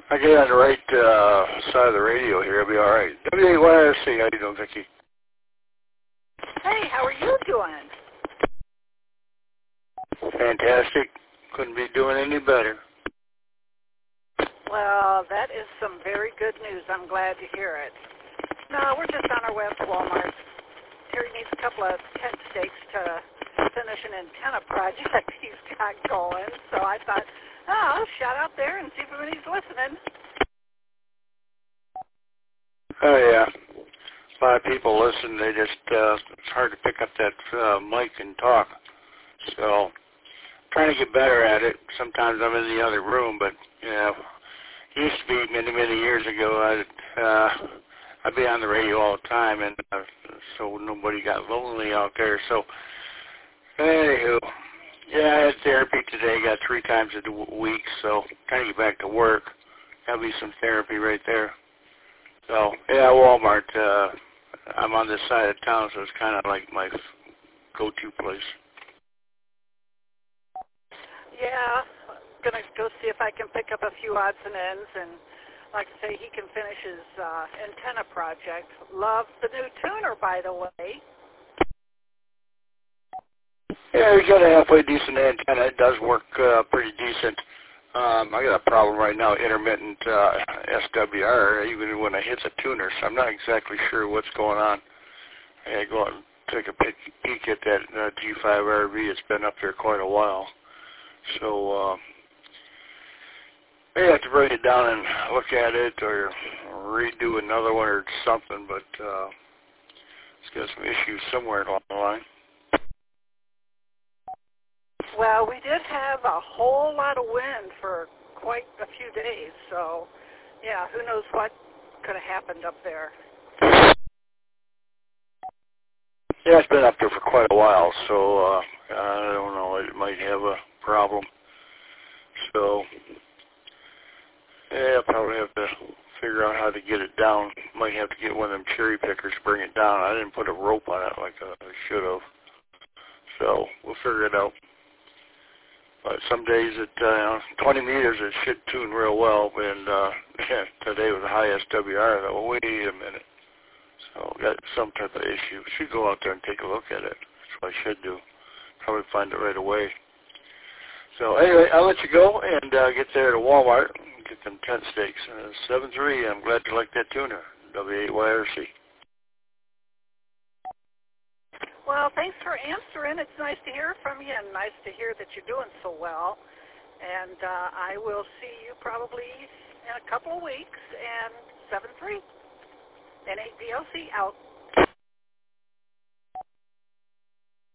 I get on the right side of the radio here. I'll be all right. WAYRC, how you doing, Vicki? Hey, how are you doing? Fantastic. Couldn't be doing any better. Well, that is some very good news. I'm glad to hear it. No, we're just on our way up to Walmart. Terry needs a couple of tent stakes to finish an antenna project he's got going. So I thought, I'll shout out there and see if anybody's listening. Oh, yeah. A lot of people listen. They just, it's hard to pick up that mic and talk. So, trying to get better at it. Sometimes I'm in the other room, but, you know, it used to be many, many years ago, I'd be on the radio all the time, and so nobody got lonely out there. So, anywho, yeah, I had therapy today. Got 3 times a week, so trying to get back to work. That'll be some therapy right there. So, yeah, Walmart. I'm on this side of town, so it's kind of like my go-to place. Yeah, I'm going to go see if I can pick up a few odds and ends, and like I say, he can finish his antenna project. Love the new tuner, by the way. Yeah, you got a halfway decent antenna. It does work pretty decent. I got a problem right now, intermittent SWR, even when it hits a tuner, so I'm not exactly sure what's going on. I go out and take a peek at that G5RV. It's been up there quite a while. So maybe I have to bring it down and look at it or redo another one or something, but it's got some issues somewhere along the line. Well, we did have a whole lot of wind for quite a few days, so, yeah, who knows what could have happened up there. Yeah, it's been up there for quite a while, so I don't know, it might have a problem. So, yeah, I'll probably have to figure out how to get it down. Might have to get one of them cherry pickers to bring it down. I didn't put a rope on it like I should have. So, we'll figure it out. But some days at 20 meters it should tune real well, and today was the highest WR. I thought, wait a minute. So got some type of issue. Should go out there and take a look at it. That's what I should do. Probably find it right away. So anyway, I'll let you go and get there to Walmart and get them tent stakes. 7-3, I'm glad you like that tuner, W8YRC. Well, thanks for answering. It's nice to hear from you and nice to hear that you're doing so well. And I will see you probably in a couple of weeks. And 7-3, NADOC out.